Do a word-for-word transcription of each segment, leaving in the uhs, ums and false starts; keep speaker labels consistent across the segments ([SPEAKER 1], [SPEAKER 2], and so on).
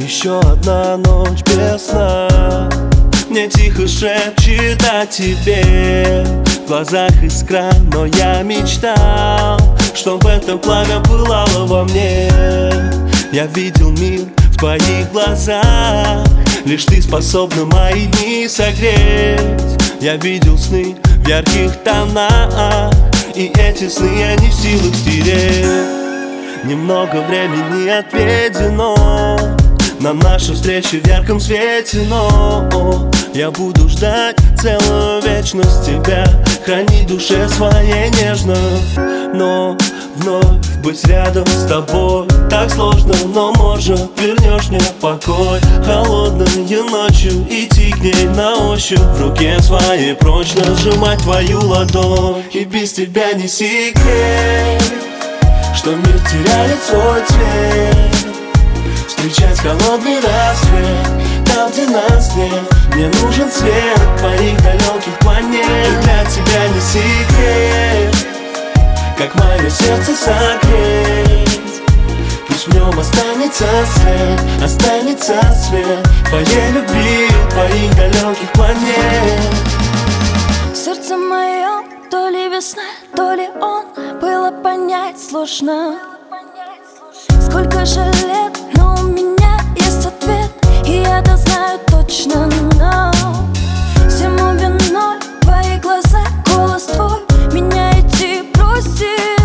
[SPEAKER 1] Еще одна ночь без сна. Мне тихо шепчет о тебе. В глазах искра, но я мечтал, чтоб это пламя пылало во мне. Я видел мир в твоих глазах, лишь ты способна мои дни согреть. Я видел сны в ярких тонах, и эти сны я не в силах стереть. Немного времени отведено на нашу встречу в ярком свете, но я буду ждать целую вечность тебя, хранить в душе своей нежно. Но вновь быть рядом с тобой так сложно, но может вернешь мне покой. Холодною ночью идти к ней на ощупь, в руке своей прочно сжимать твою ладонь. И без тебя не секрет, что мир теряет свой цвет. Встречать холодный рассвет там, где нас нет. Мне нужен свет твоих далеких планет. И для тебя не секрет, как мое сердце согреть. Пусть в нем останется след, останется свет твоей любви, твоих далеких планет.
[SPEAKER 2] Сердце мое, то ли весна, то ли он, было понять сложно. Сколько же лет, но у меня есть ответ, и я это знаю точно. Но всему виной твои глаза, голос твой меня идти просит.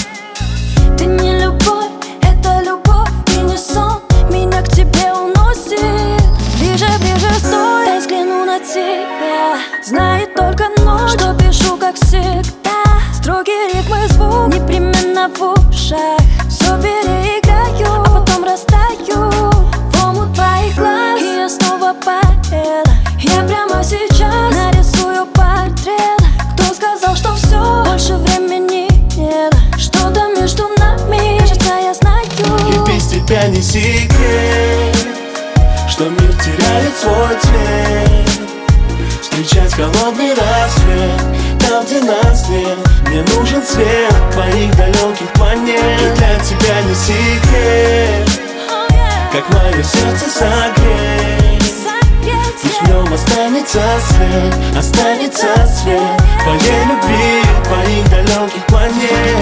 [SPEAKER 2] Ты не любовь, это любовь, и не сон меня к тебе уносит. Ближе, ближе стой, дай взгляну на тебя. Знает только ночь, что пишу как всегда. Строгие рифмы, звук непременно в ушах. Все переиграю, а потом растаю в омут твоих глаз. И я снова поэт. Я прямо сейчас нарисую портрет. Кто сказал, что все, больше времени нет? Что-то между нами, кажется, я знаю.
[SPEAKER 1] И без тебя не секрет, что мир теряет свой цвет. Встречать холодный рассвет там, где нас нет. Мне нужен свет твоих далеких планет. И для тебя не секрет, как мое сердце согреть. Пусть в нем останется след, останется свет твоей любви, твоих далеких планет.